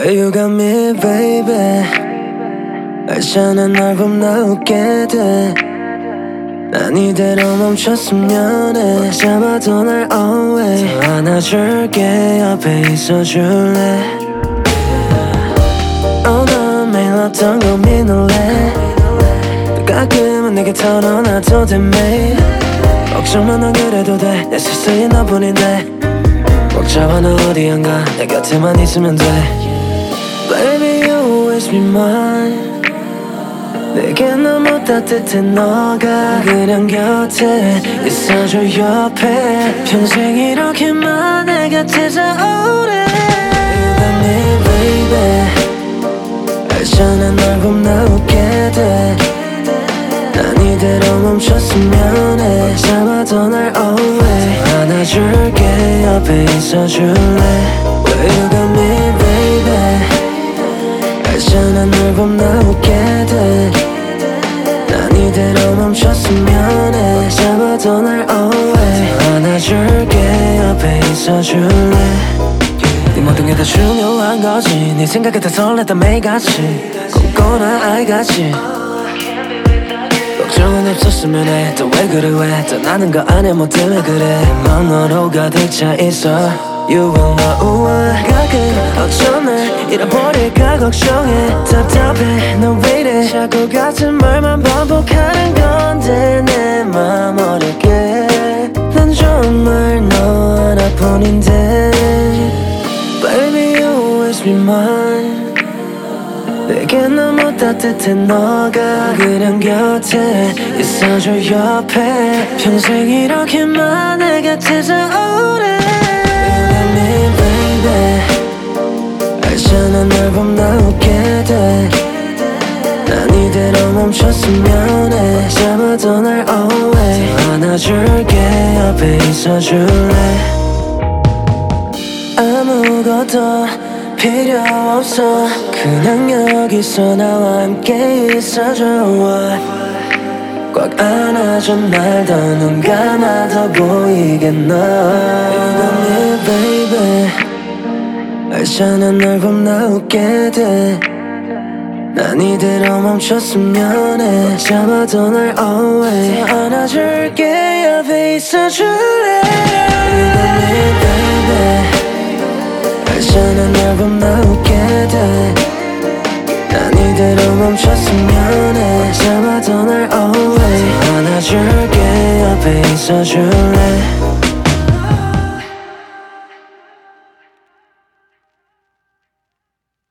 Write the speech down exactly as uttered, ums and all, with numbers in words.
Where you got me baby. 알잖아 널 보면 나 웃게 돼. 난 이대로 멈췄으면 해. 잡아도 날 always 더 안아줄게. 옆에 있어줄래. Oh 넌 매일 어떤 고민을래. 또 가끔은 내게 털어놔도 돼 매일. 걱정만 안 그래도 돼. 내 세상에 너뿐인데 꼭 잡아 너 어디 안 가. 내 곁에만 있으면 돼. Baby you always be mine. 내게 너무 따뜻해 너가 그냥 곁에 있어줘 옆에 평생 이렇게만 내 곁에서 오래. You got me baby. 알잖아 널 보면 나 웃게 돼. 난 이대로 멈췄으면 해. 잡아도 날 always 더 안아줄게. 옆에 있어줄래. Well you got me baby. 알잖아 널 보면 나 웃게 돼. 난 이대로 멈췄으면 해. 잡아도 날 always 더 안아줄게. 옆에 있어줄래. 네 모든 게 다 중요한 거지. 네 생각에 다 설렜다 매일같이 꿈꿔나 아이같이. 걱정은 없었으면 해. 또 왜 그래 왜 또 나는 거 안해 뭐 때문에 그래. 넌 너로 가득 차 있어. You will know why. 가끔 어쩜 날 잃어버릴까 걱정해. 답답해 너 왜 이래. 자꾸 같은 말만 반복하는 건데 내 맘 어렵게. 난 정말 너 하나뿐인데 Baby you always be mine. 내게 너무 따뜻해 너가 그냥 곁에 있어줘 옆에 평생 이렇게만 내 곁에서 오래. 알잖아 널 보면 나 웃게 돼. 난 이대로 멈췄으면 해. 잡아도 날 always 더 안아줄게. 옆에 있어줄래. 아무것도 필요 없어. 그냥 여기서 나와 함께 있어줘. 꽉 안아줘 날 더 눈 감아도 보이게 너. You got me baby. 알잖아 널 보면 나 웃게 돼. 난 이대로 멈췄으면 해. 잡아도 날 always 더 안아줄게. 옆에 있어줄래. You got me baby. 알잖아 널 보면 나 웃게 돼. 난 이대로 멈췄으면 해. 잡아도 날 always 더 안아줄게. 옆에 있어줄래.